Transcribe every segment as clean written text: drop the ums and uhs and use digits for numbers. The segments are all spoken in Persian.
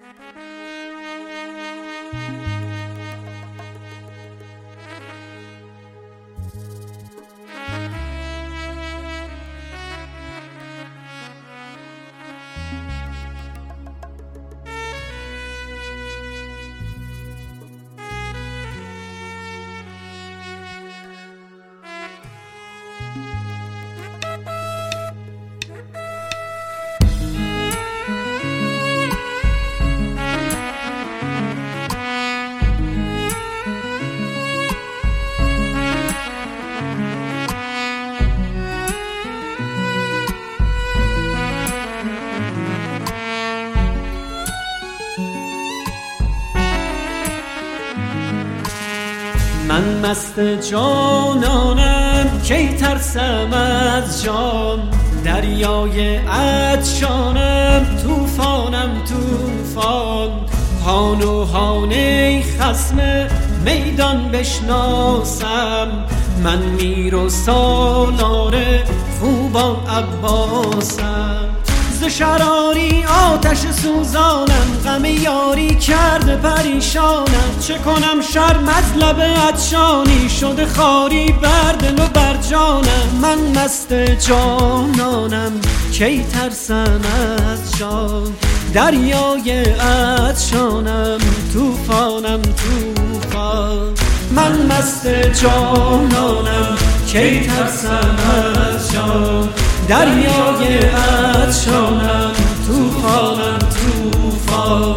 من مست جانانم کی ترسم از جان، دریای عطشانم طوفانم طوفان. هان ای خصم میدان بشناسم، من میر و سالار خوبان عباسم. ز شراری آتش سوزانم، غم یاری کرده پریشانم. چه کنم شرم از لب عطشانی، شده خاری بر دل و بر جانم. من مست جانانم کی ترسم از جان، دریای عطشانم طوفانم طوفان. من مست جانانم کی ترسم از جان، دریای عطشانم طوفانم طوفان.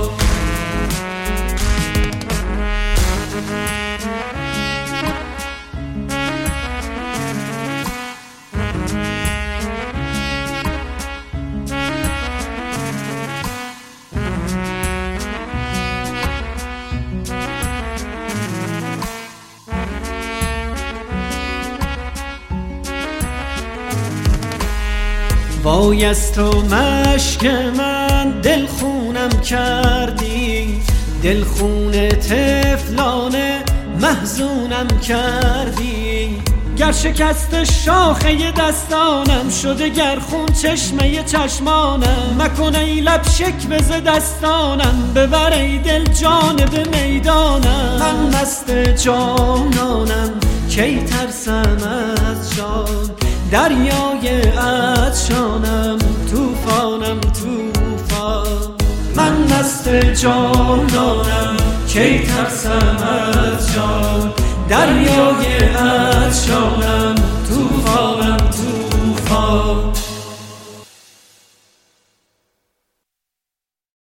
وای از تو مشک من دل خونم کردی، دل خون طفلانه محزونم کردی. گر شکست شاخه دستانم شده، گر خون چشمه چشمانم. مکن ای لب شکوه ز دستانم، ببر ای دل جانب میدانم. من مست جانانم کی ترسم از جان، دریای عطشانم طوفانم طوفان. من مست جانانم کی ترسم از جان، دریای عطشانم